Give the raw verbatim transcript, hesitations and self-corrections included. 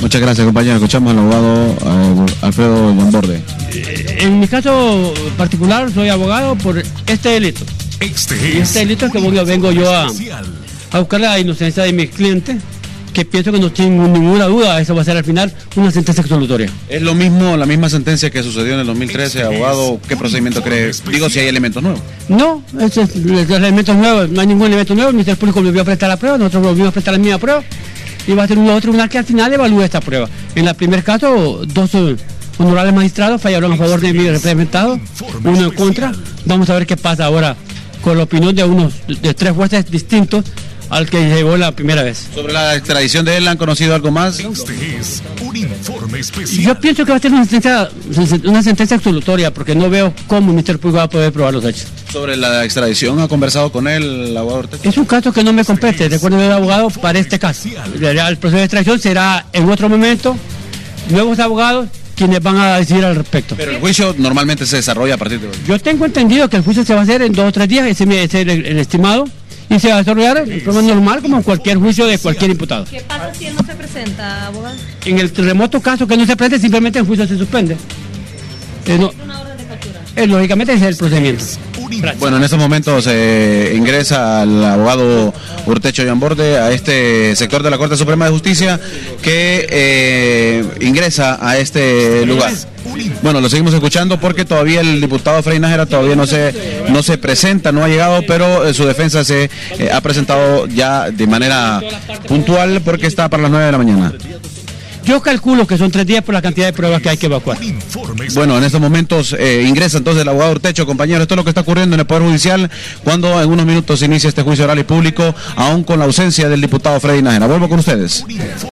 Muchas gracias, compañero. Escuchamos al abogado eh, Alfredo Yamborde. En mi caso particular soy abogado por este delito. Este Y es este delito es que vengo, vengo yo a, a buscar la inocencia de mis clientes, que pienso que no tengo ninguna duda, eso va a ser al final una sentencia absolutoria. ¿Es lo mismo, la misma sentencia que sucedió en el dos mil trece, abogado? ¿Qué procedimiento cree? Digo, si hay elementos nuevos. No, es, es, los elementos nuevos, no hay ningún elemento nuevo, el Ministerio Público volvió a prestar la prueba, nosotros volvimos a prestar la misma prueba, y va a ser un nuevo tribunal que al final evalúe esta prueba. En el primer caso, dos eh, honorables magistrados fallaron a favor de mi representado, uno en contra. Vamos a ver qué pasa ahora con la opinión de unos de tres jueces distintos al que llegó la primera vez. Sobre la extradición de él, ¿han conocido algo más? Este es un informe especial. Yo pienso que va a ser una sentencia, una sentencia absolutoria, porque no veo cómo el Ministerio Público va a poder probar los hechos. Sobre la extradición, ¿ha conversado con él el abogado Ortega? Es un caso que no me compete, recuerdo el abogado para este caso. El proceso de extradición será en otro momento, nuevos abogados quienes van a decidir al respecto. Pero el juicio normalmente se desarrolla a partir de hoy. Yo tengo entendido que el juicio se va a hacer en dos o tres días, ese es el, el estimado, y se va a desarrollar de forma normal como cualquier juicio de cualquier imputado. ¿Qué pasa si él no se presenta, abogado? En el remoto caso que no se presente, simplemente el juicio se suspende. Eh, no, Una orden de captura. eh, lógicamente ese es el procedimiento. Bueno, en estos momentos eh, ingresa el abogado Urtecho Yamborde a este sector de la Corte Suprema de Justicia que eh, ingresa a este lugar. Bueno, lo seguimos escuchando porque todavía el diputado Freddy Nájera todavía no se no se presenta, no ha llegado, pero eh, su defensa se eh, ha presentado ya de manera puntual porque está para las nueve de la mañana. Yo calculo que son tres días por la cantidad de pruebas que hay que evacuar. Bueno, en estos momentos eh, ingresa entonces el abogado Urtecho, compañero. Esto es lo que está ocurriendo en el Poder Judicial cuando en unos minutos se inicia este juicio oral y público, aún con la ausencia del diputado Freddy Nájera. Vuelvo con ustedes.